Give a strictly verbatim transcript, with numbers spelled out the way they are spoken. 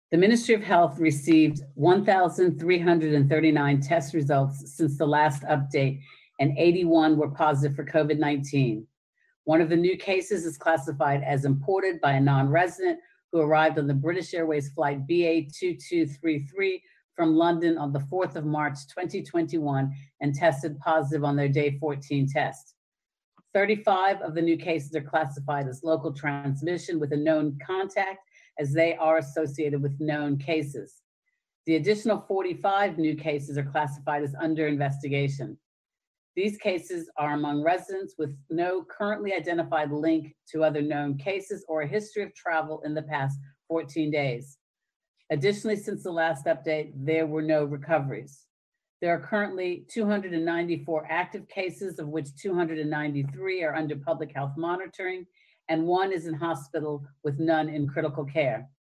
The Ministry of Health received one thousand three hundred thirty-nine test results since the last update, and eighty-one were positive for COVID nineteen. One of the new cases is classified as imported by a non-resident who arrived on the British Airways flight B A two two three three from London on the fourth of March, twenty twenty-one, and tested positive on their day fourteen test. thirty-five of the new cases are classified as local transmission with a known contact, as they are associated with known cases. The additional forty-five new cases are classified as under investigation. These cases are among residents with no currently identified link to other known cases or a history of travel in the past fourteen days. Additionally, since the last update, there were no recoveries. There are currently two hundred ninety-four active cases, of which two hundred ninety-three are under public health monitoring, and one is in hospital with none in critical care.